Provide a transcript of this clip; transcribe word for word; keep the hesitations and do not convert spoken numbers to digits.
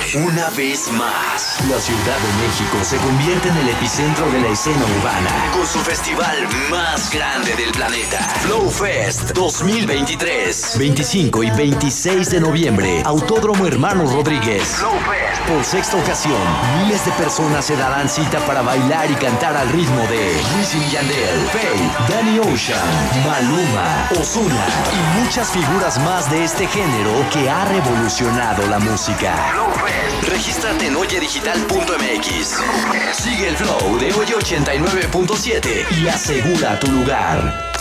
Una vez más, la Ciudad de México se convierte en el epicentro de la escena urbana con su festival más grande del planeta, Flow Fest dos mil veintitrés. veinticinco y veintiséis de noviembre, Autódromo Hermanos Rodríguez. Flow Fest. Por sexta ocasión, miles de personas se darán cita para bailar y cantar al ritmo de Wisin y Yandel, Feid, Danny Ocean, Maluma, Ozuna y muchas figuras más de este género que ha revolucionado la música. Flow Fest. Regístrate en oye digital punto m x. Sigue el flow de Oye ochenta y nueve punto siete y asegura tu lugar.